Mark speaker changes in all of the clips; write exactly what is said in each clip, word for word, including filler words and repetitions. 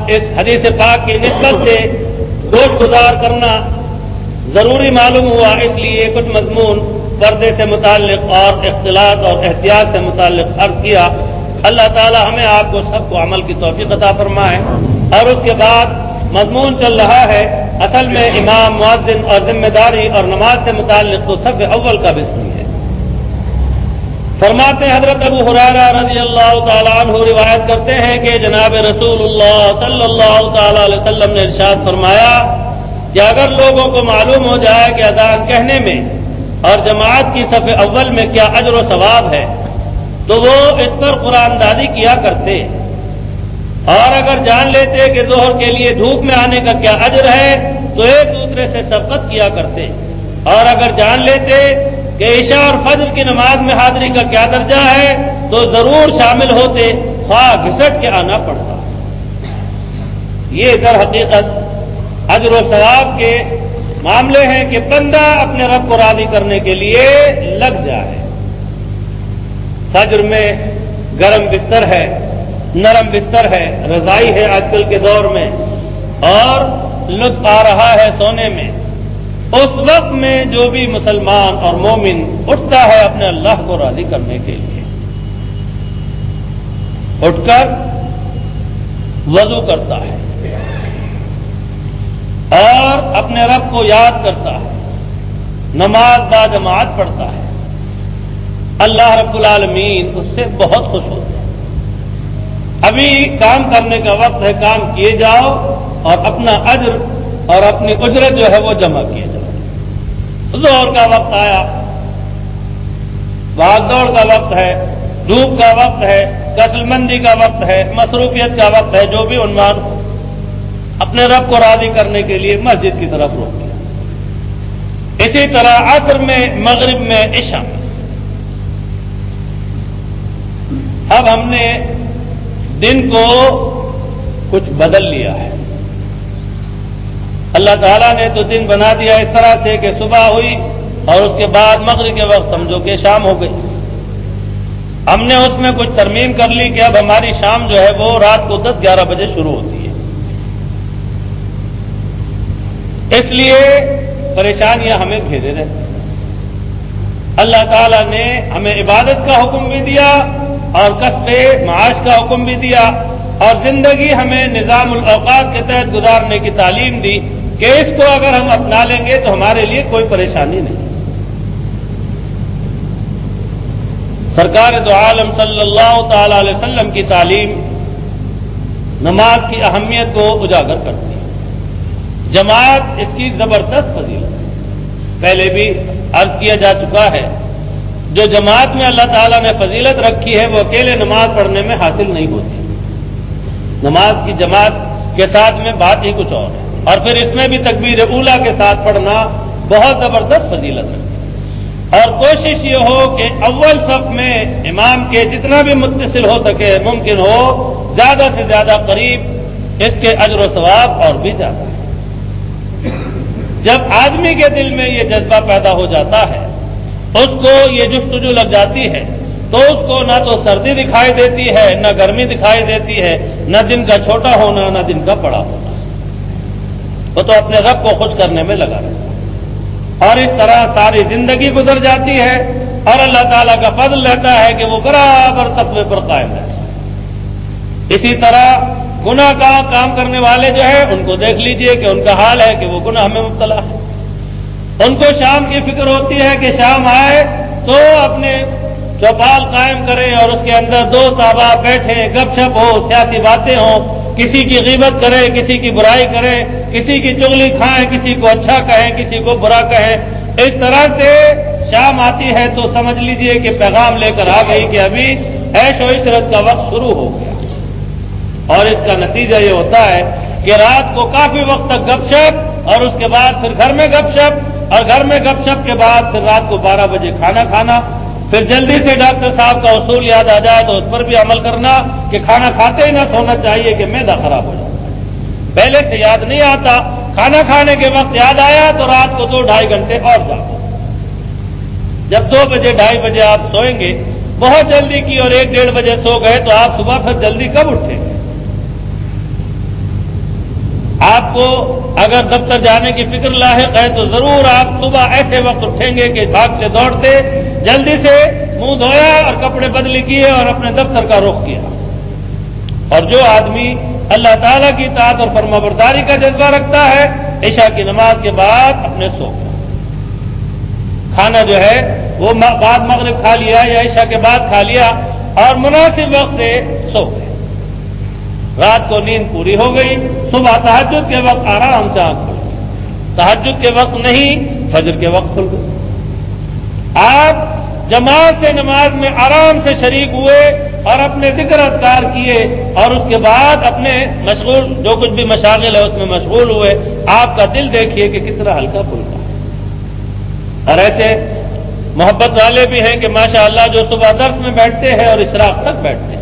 Speaker 1: اس حدیث پاک کی نسبت سے گوشت گزار کرنا ضروری معلوم ہوا، اس لیے کچھ مضمون پردے سے متعلق اور اختلاط اور احتیاط سے متعلق عرض کیا۔ اللہ تعالی ہمیں آپ کو سب کو عمل کی توفیق عطا فرمائے۔ اور اس کے بعد مضمون چل رہا ہے اصل میں امام، مؤذن اور ذمہ داری اور نماز سے متعلق تو صف اول کا بسم ہے۔ فرماتے ہیں حضرت ابو ہریرہ رضی اللہ تعالیٰ عنہ روایت کرتے ہیں کہ جناب رسول اللہ صلی اللہ تعالی علیہ وسلم نے ارشاد فرمایا کہ اگر لوگوں کو معلوم ہو جائے کہ اذان کہنے میں اور جماعت کی صف اول میں کیا اجر و ثواب ہے تو وہ اس پر قرآن اندازی کیا کرتے، اور اگر جان لیتے کہ ظہر کے لیے دھوپ میں آنے کا کیا اجر ہے تو ایک دوسرے سے سبقت کیا کرتے، اور اگر جان لیتے کہ عشاء اور فجر کی نماز میں حاضری کا کیا درجہ ہے تو ضرور شامل ہوتے، خواہ گھسٹ کے آنا پڑتا۔ یہ در حقیقت اجر و ثواب کے معاملے ہیں کہ بندہ اپنے رب کو راضی کرنے کے لیے لگ جائے۔ فجر میں گرم بستر ہے، نرم بستر ہے، رضائی ہے آج کل کے دور میں، اور لطف آ رہا ہے سونے میں، اس وقت میں جو بھی مسلمان اور مومن اٹھتا ہے اپنے اللہ کو راضی کرنے کے لیے، اٹھ کر وضو کرتا ہے اور اپنے رب کو یاد کرتا ہے، نماز با جماعت پڑھتا ہے، اللہ رب العالمین اس سے بہت خوش ہوتے ہیں۔ ابھی کام کرنے کا وقت ہے، کام کیے جاؤ اور اپنا اجر اور اپنی اجرت جو ہے وہ جمع کیے جاؤ۔ ظہر کا وقت آیا، بھاگ دوڑ کا وقت ہے، دھوپ کا وقت ہے، کسل مندی کا وقت ہے، مصروفیت کا وقت ہے، جو بھی عنوان ہو، اپنے رب کو راضی کرنے کے لیے مسجد کی طرف روک دیا۔ اسی طرح عصر میں، مغرب میں، عشاء میں۔ اب ہم نے دن کو کچھ بدل لیا ہے، اللہ تعالیٰ نے تو دن بنا دیا اس طرح سے کہ صبح ہوئی اور اس کے بعد مغرب کے وقت سمجھو کہ شام ہو گئی۔ ہم نے اس میں کچھ ترمیم کر لی کہ اب ہماری شام جو ہے وہ رات کو دس گیارہ بجے شروع ہوتی ہے، اس لیے پریشانیاں ہمیں گھیرے رہتی ہیں۔ اللہ تعالیٰ نے ہمیں عبادت کا حکم بھی دیا اور کسب معاش کا حکم بھی دیا، اور زندگی ہمیں نظام الاوقات کے تحت گزارنے کی تعلیم دی کہ اس کو اگر ہم اپنا لیں گے تو ہمارے لیے کوئی پریشانی نہیں۔ سرکار دو عالم صلی اللہ تعالی علیہ وسلم کی تعلیم نماز کی اہمیت کو اجاگر کرتی ہے۔ جماعت اس کی زبردست فضیلت ہے، پہلے بھی عرض کیا جا چکا ہے، جو جماعت میں اللہ تعالیٰ نے فضیلت رکھی ہے وہ اکیلے نماز پڑھنے میں حاصل نہیں ہوتی، نماز کی جماعت کے ساتھ میں بات ہی کچھ اور ہے، اور پھر اس میں بھی تکبیر اولیٰ کے ساتھ پڑھنا بہت زبردست فضیلت ہے۔ اور کوشش یہ ہو کہ اول صف میں امام کے جتنا بھی متصل ہو سکے، ممکن ہو زیادہ سے زیادہ قریب، اس کے اجر و ثواب اور بھی زیادہ ہے۔ جب آدمی کے دل میں یہ جذبہ پیدا ہو جاتا ہے، اس کو یہ جستجو لگ جاتی ہے، تو اس کو نہ تو سردی دکھائی دیتی ہے، نہ گرمی دکھائی دیتی ہے، نہ دن کا چھوٹا ہونا، نہ دن کا بڑا ہونا، وہ تو اپنے رب کو خوش کرنے میں لگا رہتا ہے، اور اس طرح ساری زندگی گزر جاتی ہے، اور اللہ تعالیٰ کا فضل رہتا ہے کہ وہ برابر تقوی پر قائم رہتا ہے۔ اسی طرح گناہ کا کام کرنے والے جو ہے ان کو دیکھ لیجئے کہ ان کا حال ہے کہ وہ گناہ میں مبتلا ہے، ان کو شام کی فکر ہوتی ہے کہ شام آئے تو اپنے چوپال قائم کریں اور اس کے اندر دو صحابہ بیٹھیں، گپ شپ ہو، سیاسی باتیں ہوں، کسی کی غیبت کریں، کسی کی برائی کریں، کسی کی چغلی کھائیں، کسی کو اچھا کہیں، کسی کو برا کہیں۔ اس طرح سے شام آتی ہے تو سمجھ لیجئے کہ پیغام لے کر آ گئی کہ ابھی عیش و عشرت کا وقت شروع ہو گیا، اور اس کا نتیجہ یہ ہوتا ہے کہ رات کو کافی وقت تک گپ شپ، اور اس کے بعد پھر گھر میں گپ شپ، اور گھر میں گپ شپ کے بعد پھر رات کو بارہ بجے کھانا کھانا، پھر جلدی سے ڈاکٹر صاحب کا اصول یاد آ جائے تو اس پر بھی عمل کرنا کہ کھانا کھاتے ہی نہ سونا چاہیے کہ معدہ خراب ہو جاتا ہے، پہلے سے یاد نہیں آتا، کھانا کھانے کے وقت یاد آیا تو رات کو دو ڈھائی گھنٹے اور جاگو، جب دو بجے ڈھائی بجے آپ سوئیں گے، بہت جلدی کی اور ایک ڈیڑھ بجے سو گئے تو آپ صبح پھر جلدی کب اٹھیں گے؟ آپ کو اگر دفتر جانے کی فکر لاحق ہے تو ضرور آپ صبح ایسے وقت اٹھیں گے کہ بھاگتے دوڑتے جلدی سے منہ دھویا اور کپڑے بدلی کیے اور اپنے دفتر کا رخ کیا. اور جو آدمی اللہ تعالیٰ کی اطاعت اور فرمانبرداری کا جذبہ رکھتا ہے عشاء کی نماز کے بعد اپنے سو گیا. کھانا جو ہے وہ بعد مغرب کھا لیا یا عشاء کے بعد کھا لیا اور مناسب وقت سے سو گئے. رات کو نیند پوری ہو گئی, صبح تہجد کے وقت آرام سے آنکھ کھل گئی. تہجد کے وقت نہیں, فجر کے وقت کھل گئی. آپ جماعت سے نماز میں آرام سے شریک ہوئے اور اپنے ذکر اذکار کیے اور اس کے بعد اپنے مشغول جو کچھ بھی مشاغل ہے اس میں مشغول ہوئے. آپ کا دل دیکھیے کہ کتنا ہلکا پھلکا ہے. اور ایسے محبت والے بھی ہیں کہ ماشاء اللہ جو صبح درس میں بیٹھتے ہیں اور اشراق تک بیٹھتے ہیں.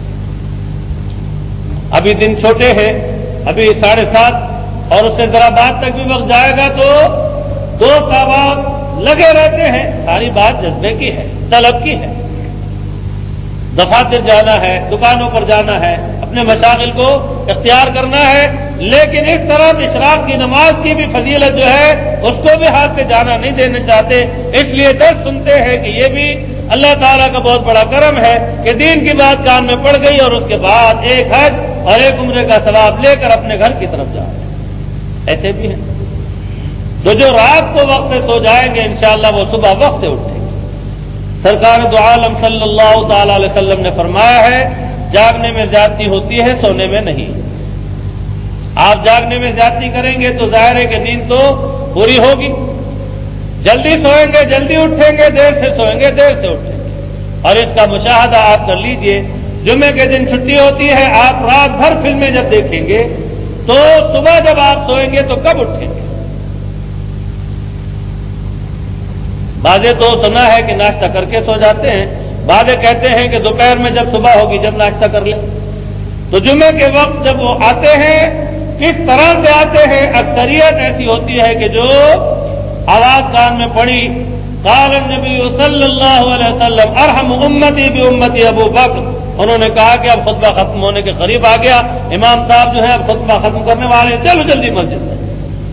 Speaker 1: ابھی دن چھوٹے ہیں, ابھی ساڑھے سات اور اس سے ذرا بعد تک بھی وقت جائے گا تو دو احباب لگے رہتے ہیں. ساری بات جذبے کی ہے, طلب کی ہے. دفاتر جانا ہے, دکانوں پر جانا ہے, اپنے مشاغل کو اختیار کرنا ہے, لیکن اس طرح اشراق کی نماز کی بھی فضیلت جو ہے اس کو بھی ہاتھ سے جانا نہیں دینا چاہتے. اس لیے درس سنتے ہیں کہ یہ بھی اللہ تعالیٰ کا بہت بڑا کرم ہے کہ دین کی بات کان میں پڑ گئی اور اس کے بعد ایک حج اور ایک عمرے کا ثواب لے کر اپنے گھر کی طرف جا رہے ہیں. ایسے بھی ہیں تو جو رات کو وقت سے سو جائیں گے انشاءاللہ وہ صبح وقت سے اٹھیں گے. سرکار دو عالم صلی اللہ تعالی علیہ وسلم نے فرمایا ہے جاگنے میں زیادتی ہوتی ہے, سونے میں نہیں. آپ جاگنے میں زیادتی کریں گے تو ظاہر ہے کہ نیند تو پوری ہوگی. جلدی سوئیں گے جلدی اٹھیں گے, دیر سے سوئیں گے دیر سے اٹھیں گے. اور اس کا مشاہدہ آپ کر لیجئے, جمعے کے دن چھٹی ہوتی ہے, آپ رات بھر فلمیں جب دیکھیں گے تو صبح جب آپ سوئیں گے تو کب اٹھیں گے؟ بعضے تو سنا ہے کہ ناشتہ کر کے سو جاتے ہیں, بعضے کہتے ہیں کہ دوپہر میں جب صبح ہوگی جب ناشتہ کر لیں. تو جمعے کے وقت جب وہ آتے ہیں کس طرح سے آتے ہیں؟ اکثریت ایسی ہوتی ہے کہ جو آواز کان میں پڑی, قال النبی صلی اللہ علیہ وسلم ارحم امتی بامتی ابو بکر. انہوں نے کہا کہ اب خطبہ ختم ہونے کے قریب آ گیا, امام صاحب جو ہے اب خطبہ ختم کرنے والے, چلو جلدی مسجد میں.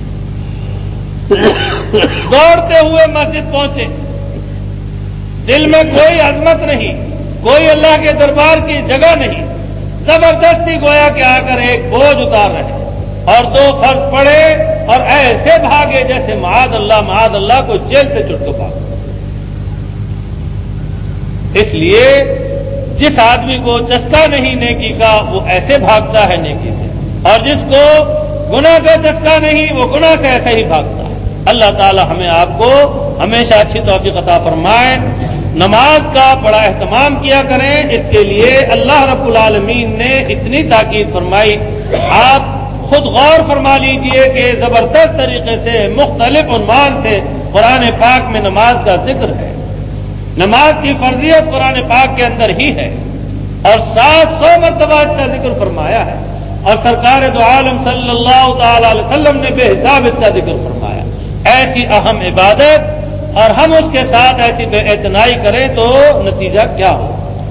Speaker 1: دوڑتے ہوئے مسجد پہنچے, دل میں کوئی عظمت نہیں, کوئی اللہ کے دربار کی جگہ نہیں, زبردستی گویا کہ آ کر ایک بوجھ اتار رہے اور دو فرض پڑے اور ایسے بھاگے جیسے معاذ اللہ معاذ اللہ کو جیل سے چھٹ کے بھاگے. اس لیے جس آدمی کو چسکا نہیں نیکی کا وہ ایسے بھاگتا ہے نیکی سے, اور جس کو گناہ کا چسکا نہیں وہ گناہ سے ایسے ہی بھاگتا ہے. اللہ تعالی ہمیں آپ کو ہمیشہ اچھی توفیق عطا فرمائے. نماز کا بڑا اہتمام کیا کریں, اس کے لیے اللہ رب العالمین نے اتنی تاکید فرمائی. آپ خود غور فرما لیجئے کہ زبردست طریقے سے مختلف عنوان سے قرآن پاک میں نماز کا ذکر ہے. نماز کی فرضیت قرآن پاک کے اندر ہی ہے اور سات سو مرتبہ اس کا ذکر فرمایا ہے, اور سرکار دو عالم صلی اللہ تعالی علیہ وسلم نے بے حساب اس کا ذکر فرمایا. ایسی اہم عبادت اور ہم اس کے ساتھ ایسی بے اعتنائی کریں تو نتیجہ کیا ہو؟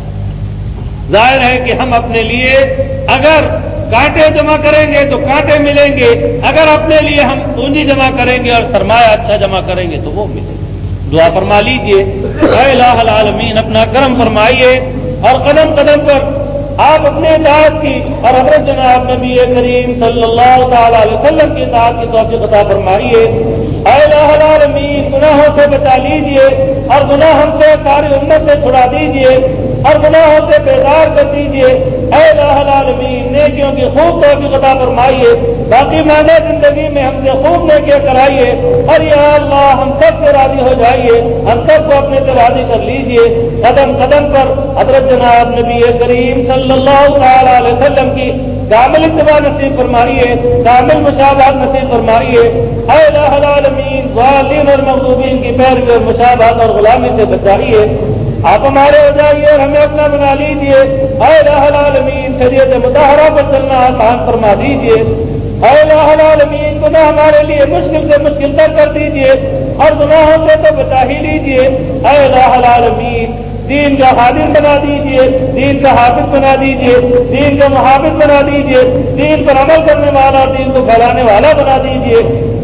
Speaker 1: ظاہر ہے کہ ہم اپنے لیے اگر کانٹے جمع کریں گے تو کانٹے ملیں گے, اگر اپنے لیے ہم پونجی جمع کریں گے اور سرمایہ اچھا جمع کریں گے تو وہ ملے گا. دعا فرما لیجئے, اے الہ العالمین اپنا کرم فرمائیے اور قدم قدم پر آپ اپنے اطاعت کی اور حضرت جناب نبی کریم صلی اللہ تعالی علیہ وسلم کی اطاعت کی توفیق عطا فرمائیے. اے الہ العالمین گناہوں سے بچا لیجئے اور گناہ ہم سے ساری امت سے چھڑا دیجئے اور گناہوں سے بیدار کر دیجئے. اے الہ العالمین نیکیوں کی خوب توفیق عطا فرمائیے, باقی معنی زندگی میں ہم سے خوب نیکیاں کرائیے, اور یا اللہ ہم سب سے راضی ہو جائیے, ہم سب کو اپنے سے راضی کر لیجئے. قدم قدم پر حضرت جناب نبی کریم صلی اللہ تعالی علیہ وسلم کی کامل اتباع نصیب فرمائیے, کامل مشابہت نصیب فرمائیے. اے الہ العالمین ضالین اور مغضوبین کی پیروی اور مشابہت اور غلامی سے بچائیے. آپ ہمارے ہو جائیے اور ہمیں اپنا بنا لیجئے. اے الہ العالمین شریعت مطہرہ پر چلنا آسان فرما دیجئے. اے الہ العالمین گناہ ہمارے لیے مشکل سے مشکل تر کر دیجئے اور گناہوں سے تو بچا ہی لیجئے. اے الہ العالمین دین کا خادم بنا دیجئے، دین کا حافظ بنا دیجئے، دین کا محافظ بنا دیجئے، دین پر عمل کرنے والا، دین کو پھیلانے والا بنا دیجئے۔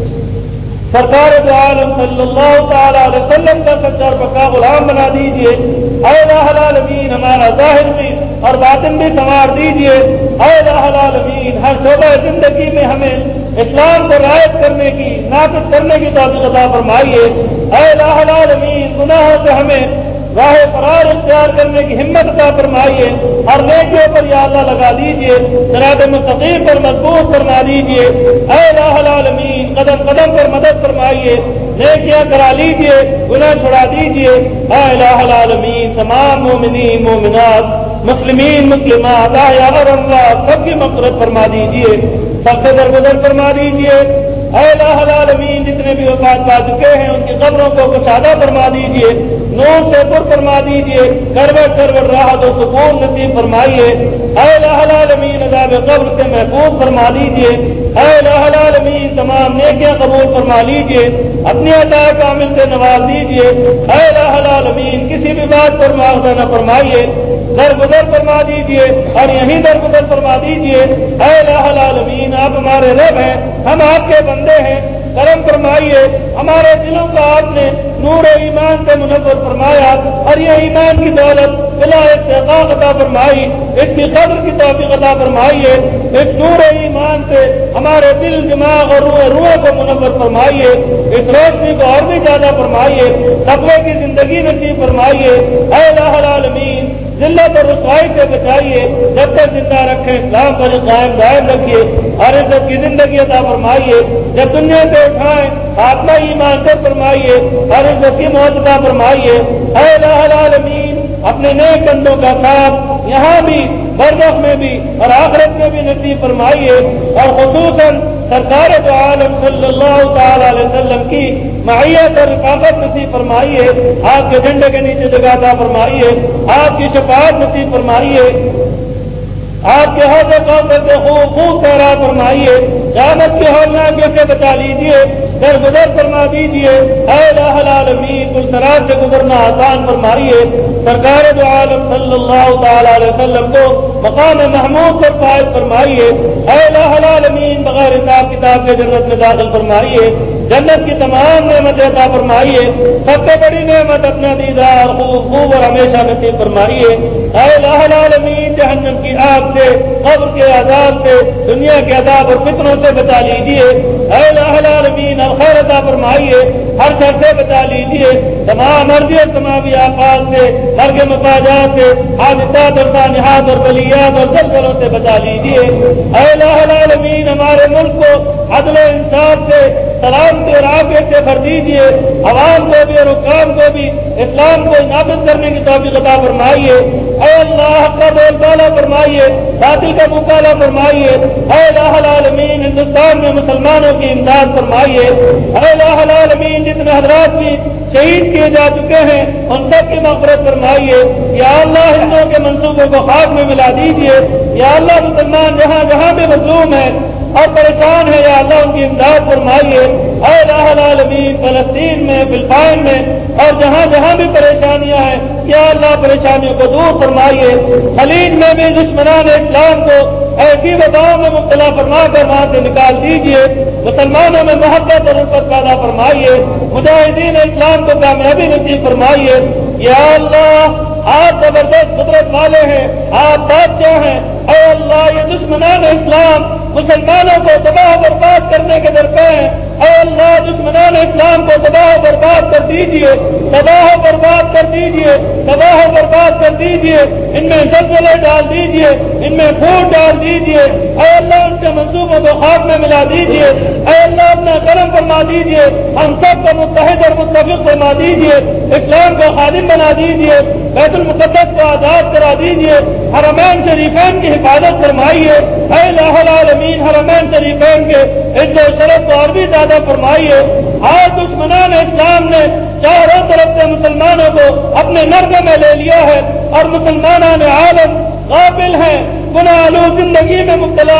Speaker 1: سرکار دو عالم صلی اللہ تعالی علیہ وسلم کا سچا اور پکا غلام بنا دیجئے۔ اے الہ العالمین ہمارا ظاہر بھی اور باطن بھی سنوار دیجئے۔ اے الہ العالمین ہر شعبہ زندگی میں ہمیں اسلام کو رعایت کرنے کی، نافذ کرنے کی توفیق عطا فرمائیے۔ اے الہ العالمین گناہوں سے ہمیں راہ فرار اختیار کرنے کی ہمت عطا فرمائیے، ہر نیکیوں پر یا اللہ لگا دیجئے، صراط مستقیم پر مضبوط فرما دیجئے۔ اے الہ العالمین قدم قدم پر مدد فرمائیے، نیکیاں کرا لیجئے، گناہ چھڑا دیجئے۔ اے الہ العالمین تمام مومنین مومنات، مسلمین مسلمات، احیاء اور اموات سب کی مغفرت فرما دیجئے، سب سے درگزر فرما دیجئے۔ اے الہ العالمین جتنے بھی وفات پا چکے ہیں ان کی قبروں کو کشادہ فرما دیجئے، نور سے پر فرما دیجئے، کروٹ کروٹ راحت و سکون نصیب فرمائیے۔ اے الہ العالمین عذاب قبر سے محفوظ فرما دیجئے۔ اے الہ العالمین تمام نیکیاں قبول فرما لیجئے، اپنی عطا کامل سے نواز دیجئے۔ اے الہ العالمین کسی بھی بات پر مواخذہ نہ فرمائیے، درگزر فرما دیجئے اور یہیں درگزر فرما دیجئے۔ اے الہ العالمین آپ ہمارے رب ہیں، ہم آپ کے بندے ہیں، کرم فرمائیے، ہمارے دلوں کا آپ نے نور ایمان سے منور فرمایا اور یہ ایمان کی دولت بلا استحقاق عطا فرمائی، اس کی قدر کی توفیق عطا فرمائیے۔ اس نور ایمان سے ہمارے دل دماغ اور روح روح کو منور فرمائیے، اس روشنی کو اور بھی زیادہ فرمائیے، تقوی کی زندگی نصیب فرمائیے۔ اے الہ العالمین ذلت اور رسوائی سے بچائیے، جب تک زندہ رکھیں اسلام پر قائم دائم رکھیے اور عزت کی زندگی عطا فرمائیے۔ جب دنیا سے اٹھائیں خاتمہ ایمان سے فرمائیے اور عزت کی موت عطا فرمائیے۔ اے الہ العالمین اپنے نیک بندوں کا ساتھ یہاں بھی برزخ میں بھی اور آخرت میں بھی نصیب فرمائیے، اور خصوصاً سرکار دو عالم صلی اللہ تعالی علیہ وسلم کی معیت اور رفاقت نصیب فرمائیے، آپ کے جھنڈے کے نیچے جگہ عطا فرمائیے، آپ کی شفاعت نصیب فرمائیے، آپ کے حوض کوثر سے خوب خوب سیراب فرمائیے، قیامت کی ہولناکیوں سے بچا لیجیے، درگزر فرما دیجیے۔ اے الہ العالمین پلسرات سے گزرنا آسان فرمائیے، سرکار دو عالم صلی اللہ تعالی علیہ وسلم کو مقام محمود پر فائز فرمائیے۔ اے الہ العالمین بغیر حساب کتاب کے جنت میں داخل فرمائیے، جنت کی تمام نعمتیں عطا فرمائیے، سب سے بڑی نعمت اپنا دیدار خوب خوب اور ہمیشہ نصیب فرمائیے۔ اے الہ العالمین جہنم کی آگ سے، قبر کے عذاب سے، دنیا کے عذاب اور فتنوں سے بچا لیجیے۔ اے الہ العالمین الخیر عطا فرمائیے، ہر شر سے بچا لیجیے، تمام عرضی اور سماوی آفات سے، مرگ مفاجات سے، حادثات اور سانحات اور بلیات اور زلزلوں سے بچا لیجیے۔ اے الہ العالمین ہمارے ملک کو عدل و انصاف سے، سلامتی اور عافیت سے بھر دیجیے، عوام کو بھی اور حکام کو بھی اسلام کو نافذ کرنے کی توفیق عطا فرمائیے۔ اے اللہ حق کا بول بالا فرمائیے، باطل کا مقابلہ فرمائیے۔ اے الہ العالمین ہندوستان میں مسلمانوں کی امداد فرمائیے۔ اے الہ العالمین جتنے حضرات بھی شہید کیے جا چکے ہیں ان سب کی مغفرت فرمائیے۔ یا اللہ ہندوؤں کے منصوبوں کو خاک میں ملا دیجیے۔ یا اللہ مسلمان جہاں جہاں بھی مظلوم ہیں اور پریشان ہے یا اللہ ان کی امداد فرمائیے۔ اے الہ العالمین فلسطین میں، فلپائن میں اور جہاں جہاں بھی پریشانیاں ہیں یا اللہ پریشانیوں کو دور فرمائیے۔ خلیج میں بھی دشمنان اسلام کو ایسی وباؤں میں مبتلا فرما کر وہاں سے نکال دیجیے، مسلمانوں میں محبت اور الفت پیدا فرمائیے، مجاہدین اسلام کو کامیابی نصیب فرمائیے۔ یا اللہ آپ زبردست قدرت والے ہیں، آپ بادشاہ ہیں۔ اے اللہ یہ دشمنان اسلام مسلمانوں کو تباہ و برباد کرنے کے درپے ہیں، اے اللہ دشمنان اسلام کو تباہ و برباد کر دیجیے، تباہ و برباد کر دیجیے، تباہ و برباد کر دیجیے، ان میں زلزلے ڈال دیجیے، ان میں پھوٹ ڈال دیجیے۔ اے اللہ ان کے منصوبوں کو خاک میں ملا دیجیے۔ اے اللہ اپنا کرم فرما دیجیے، ہم سب کو متحد اور متفق فرما دیجیے، اسلام کو خادم بنا دیجیے، بیت المقدس کو آزاد کرا دیجیے، حرمین شریفین کی حفاظت فرمائیے۔ اے الہ العالمین حرمین شریفین کے عزت و شرف کو اور بھی زیادہ فرمائیے۔ آج دشمنان اسلام نے چاروں طرف سے مسلمانوں کو اپنے نرغے میں لے لیا ہے اور مسلمانان عالم غافل ہیں، گناہ آلود زندگی میں مبتلا ہیں،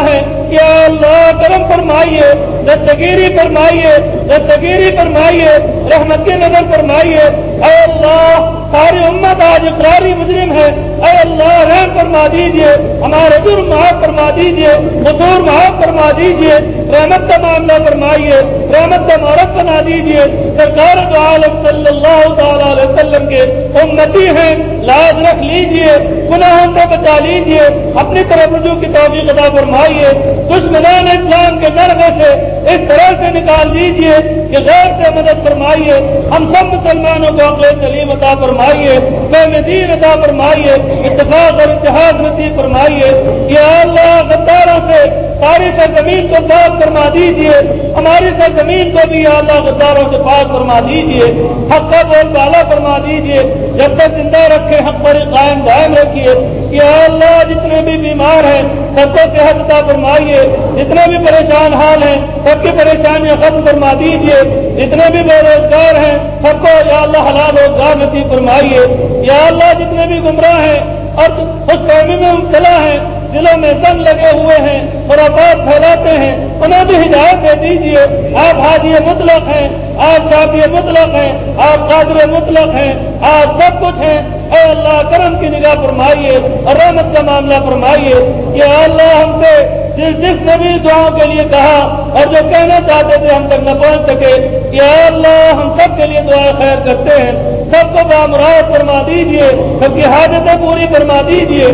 Speaker 1: یا اللہ کرم فرمائیے، دستگیری فرمائیے، دستگیری فرمائیے، رحمت کی نظر فرمائیے۔ اے اللہ ساری امت آج اقراری مجرم ہے، اے اللہ رحم فرما دیجیے، ہمارے جرم معاف فرما دیجیے، قصور معاف فرما دیجیے، رحمت کا معاملہ فرمائیے، رحمت کا معرف بنا دیجیے۔ سرکار دو عالم صلی اللہ تعالی علیہ وسلم کے امتی ہیں، لاج رکھ لیجیے، گناہوں سے بچا لیجیے، اپنی طرف رجوع کی توفیق عطا فرمائیے، دشمنان اسلام کے نرغے سے اس طرح سے نکال دیجیے کہ غیر سے مدد فرمائیے، ہم سب مسلمانوں کو عقل سلیم عطا فرمائیے، فہم دین عطا فرمائیے، اتفاق اور اتحاد نصیب فرمائیے۔ یا اللہ غداروں سے ساری سرزمین کو پاک فرما دیجیے، ہماری سرزمین کو بھی یا اللہ غداروں سے پاک فرما دیجیے، حق کا بول بالا فرما دیجیے، جب تک زندہ رکھے حق پر قائم دائم رکھیے۔ یا اللہ جتنے بھی بیمار ہیں سب کو صحت عطا فرمائیے، جتنے بھی پریشان حال ہیں سب کی پریشانیاں ختم فرما دیجیے، جتنے بھی بے روزگار ہیں سب کو یا اللہ حلال روزگار نصیب فرمائیے۔ یا اللہ جتنے بھی گمراہ ہیں اور خوش فہمی میں مبتلا ہیں، دلوں میں زن لگے ہوئے ہیں اور خرافات پھیلاتے ہیں، انہیں بھی ہدایت دے دیجیے۔ آپ حاجی مطلق ہیں، آپ شافی مطلق ہیں، آپ قادر مطلق ہیں، آپ سب کچھ ہیں۔ اے اللہ کرم کی نگاہ فرمائیے اور رحمت کا معاملہ فرمائیے۔ یا اللہ ہم سے جس جس نے بھی دعاؤں کے لیے کہا اور جو کہنا چاہتے تھے ہم تک نہ پہنچ سکے، یا اللہ ہم سب کے لیے دعا خیر کرتے ہیں، سب کو بامراد فرما دیجیے، سب کی حاجتیں پوری فرما دیجیے،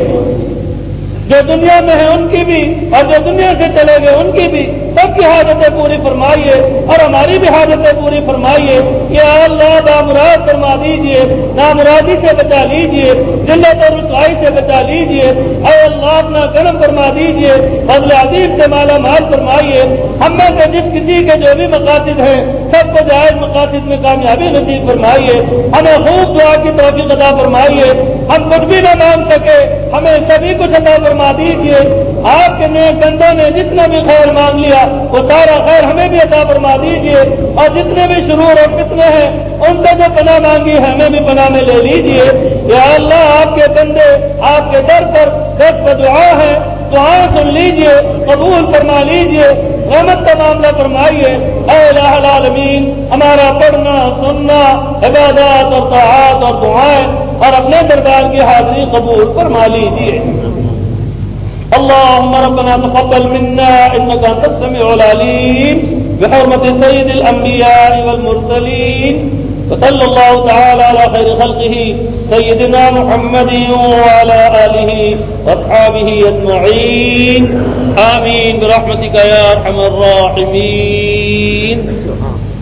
Speaker 1: جو دنیا میں ہیں ان کی بھی اور جو دنیا سے چلے گئے ان کی بھی، سب کی حاجتیں پوری فرمائیے اور ہماری بھی حاجتیں پوری فرمائیے۔ یا اللہ بامراد فرما دیجیے، نامرادی سے بچا لیجیے، ذلت اور رسوائی سے بچا لیجیے۔ اے اللہ اپنا کرم فرما دیجیے، فضل عظیم سے مالا مال فرمائیے۔ ہم میں سے جس کسی کے جو بھی مقاصد ہیں سب کو جائز مقاصد میں کامیابی نصیب فرمائیے، ہمیں خوب دعا کی توفیق عطا فرمائیے۔ ہم کچھ بھی نہ مانگ سکے، ہمیں سبھی کچھ عطا فرما دیجیے۔ آپ کے نیک بندوں نے جتنا بھی خیر مانگ لیا وہ سارا خیر ہمیں بھی عطا فرما دیجیے، اور جتنے بھی شرور اور فتنے ہیں ان سے جو پناہ مانگی ہے ہمیں بھی پناہ میں لے لیجیے۔ یا اللہ آپ کے بندے آپ کے در پر دس دعا ہے، دعائیں سن لیجیے، قبول فرما لیجیے، رحمت کا معاملہ فرمائیے۔ اے الہ العالمین ہمارا پڑھنا سننا عبادات اور طاعات اور دعائیں اور اپنے دربار کی حاضری قبول فرما لیجیے۔ اللهم ربنا تقبل منا انك انت السميع العليم بحرمة سيد الانبياء والمرسلين وصلى الله تعالى على خير خلقه سيدنا محمد وعلى آله واصحابه اجمعين آمين برحمتك يا ارحم الراحمين۔